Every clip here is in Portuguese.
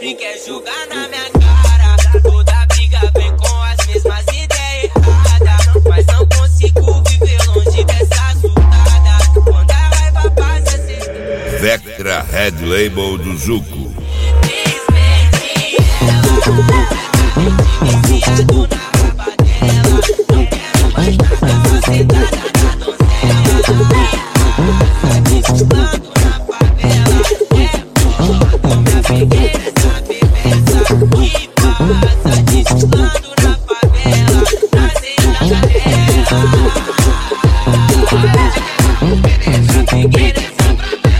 sempre quer jogar na minha cara. Toda briga vem com as mesmas ideias erradas, mas não consigo viver longe dessa surtada. Quando a raiva passa, cê... Vectra Red Label do Zuko. Infelizmente ela viciado na raba dela. Não quero mais nada, você tá na donzela. Sai desfilando na favela. Eu me apeguei nessa beleza que passa desfilando na favela, trazendo a galera. Peguei nessa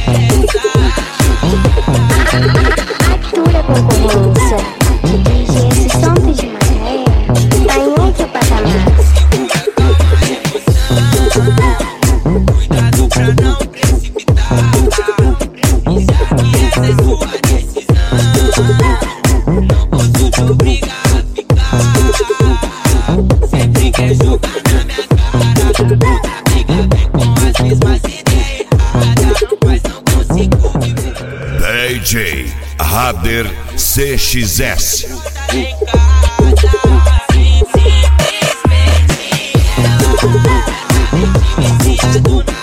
Atura concorrência. DJ esse Santos de Macaé tá em outro patamar. Cuidado pra não precipitar. Isso aqui essa é sua decisão. Não posso te obrigar a ficar. Sempre quer jogar na minha cara. Toda briga vem com as mesmas ideias erradas, mas não consigo viver. DJ Rader CXS. Em casa, simplesmente ela viciado na